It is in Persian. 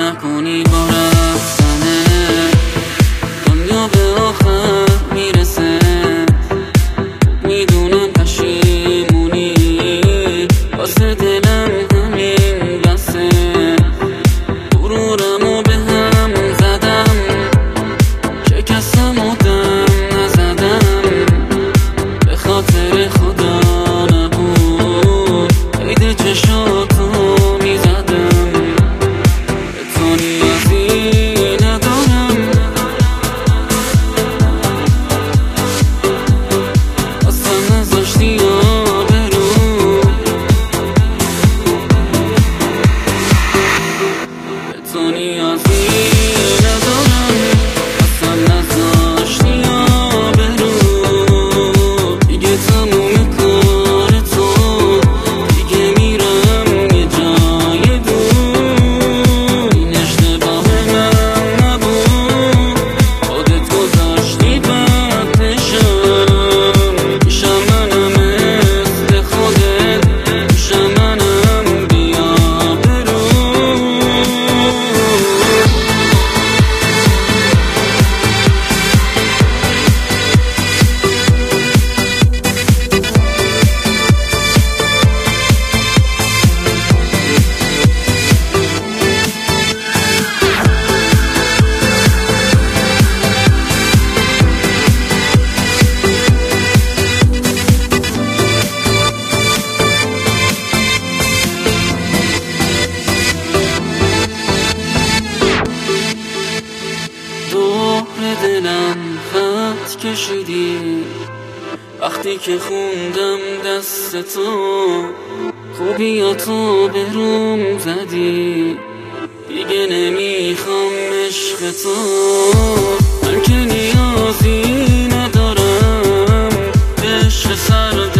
نکنی با رفتنه دنیا به آخر میرسه. میدونم پشیمونی واسه دلم همین بسه. غرورمو به هم زدم شکستم و دم نزدم به خاطر خدا نبود عید چشاتو میزدم. به تو نیازی ندارم اصلا نذاشتی آبرو. به تو نیازی ندارم اصلا نذاشتی آبرو. دیگه تموم کار تو دیگه میرم یه جای دور. این اشتباه من نبود خودت گذاشتی بعد پیشم. پیشم منم مثل خودت پیشم منم بیا برو. دور دلم خط کشیدی وقتی که خوندم دست تو. خوبیاتو به روم زدی دیگه نمیخوام عشق تو. من که نیازی ندارم عشق سرد